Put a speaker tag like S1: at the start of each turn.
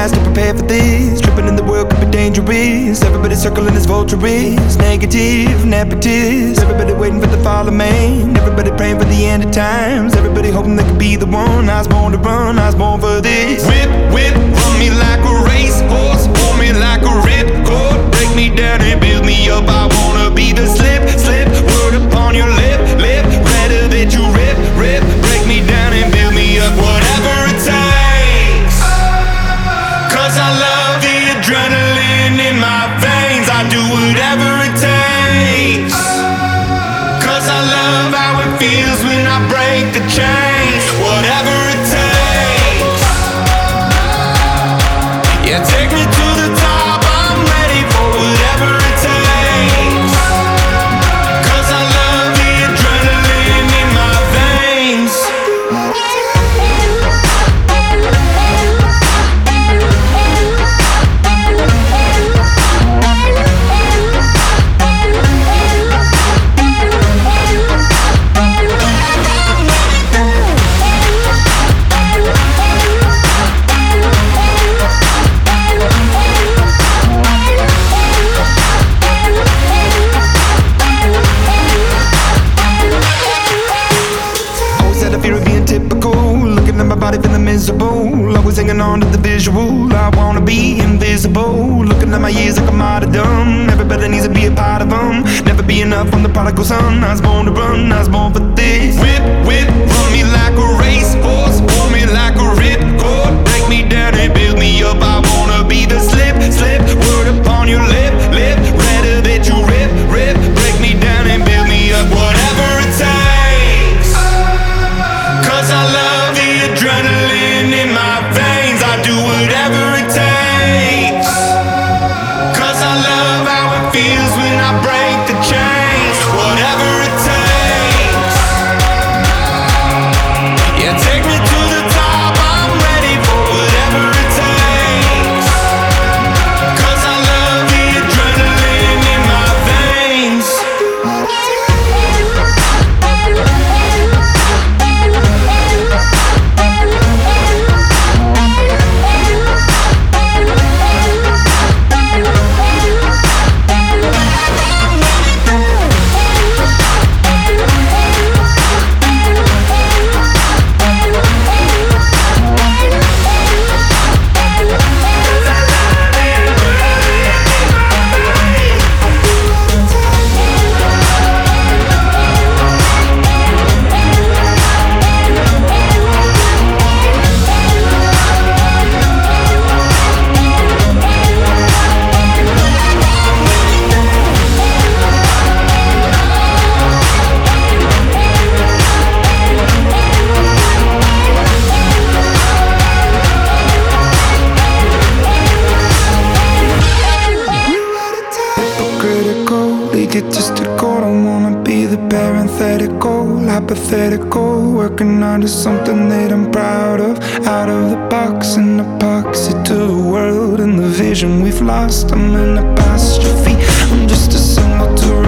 S1: fast to prepare for this. Tripping in the world could be dangerous. Everybody circling as vultures, negative, nepotist. Everybody waiting for the fall of man. Everybody praying for the end of times. Everybody hoping they could be the one. I was born to run, I was born for this. Whip, whip, run me like a racehorse, hold me like a ripcord. Break me down and build me up. I wanna be the slip, slip, word upon your lip, lip. Rather that you rip, rip. Break me down and build me up. Whatever it takes, 'cause I love the adrenaline in my veins. I do whatever it takes, 'cause I love how it feels when I break the chains. Whatever it takes, yeah, take me to the top. I'm ready for whatever it takes, 'cause I love the adrenaline in my veins. Fear of being typical, looking at my body feeling miserable. Always hanging on to the visual, I wanna be invisible. Looking at my years like a martyrdom. Everybody needs to be a part of them. Never be enough, I'm the prodigal son. I was born to run, I was born for this. Whip, whip, run me like a racehorse, hold me like a ripcord. Break me down and build me up. I wanna be the slip, slip, word upon your lip, lip. Rather that you rip, rip. Break me down and build me up. Whatever it takes, 'cause I love the adrenaline in my veins. I do whatever it takes, 'cause I love how it feels when I break the chains. Whatever it takes, yeah, take me to the top. I'm ready for whatever it takes, 'cause I love the adrenaline in my veins. Egotistical, don't wanna be the parenthetical, hypothetical. Working on to something that I'm proud of. Out of the box, an epoxy to the world and the vision we've lost. I'm an apostrophe, I'm just a symbol to